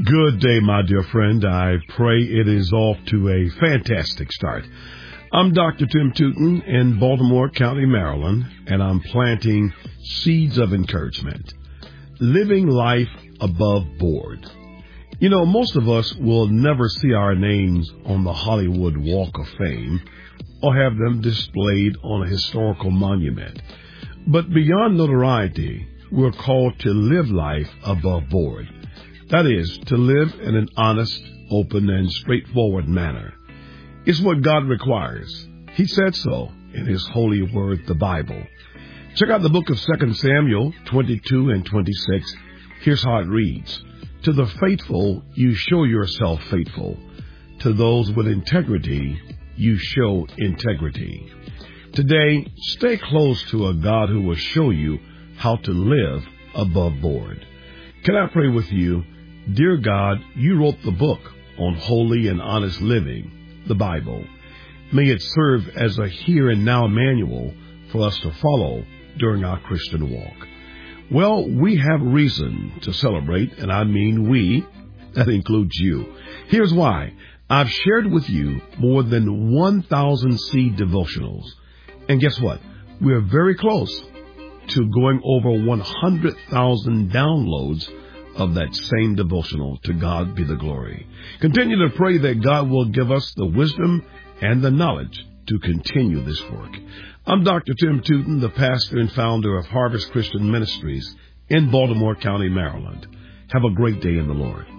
Good day, my dear friend. I pray it is off to a fantastic start. I'm Dr. Tim Tootin in Baltimore County, Maryland, and I'm planting seeds of encouragement. Living life above board. You know, most of us will never see our names on the Hollywood Walk of Fame or have them displayed on a historical monument. But beyond notoriety, we're called to live life above board. That is, to live in an honest, open, and straightforward manner. It's what God requires. He said so in His holy word, the Bible. Check out the book of 2 Samuel 22 and 26. Here's how it reads. To the faithful, you show yourself faithful. To those with integrity, you show integrity. Today, stay close to a God who will show you how to live above board. Can I pray with you? Dear God, you wrote the book on holy and honest living, the Bible. May it serve as a here and now manual for us to follow during our Christian walk. Well, we have reason to celebrate, and I mean we. That includes you. Here's why. I've shared with you more than 1,000 seed devotionals. And guess what? We're very close to going over 100,000 downloads of that same devotional. To God be the glory. Continue to pray that God will give us the wisdom and the knowledge to continue this work. I'm Dr. Tim Tootin, the pastor and founder of Harvest Christian Ministries in Baltimore County, Maryland. Have a great day in the Lord.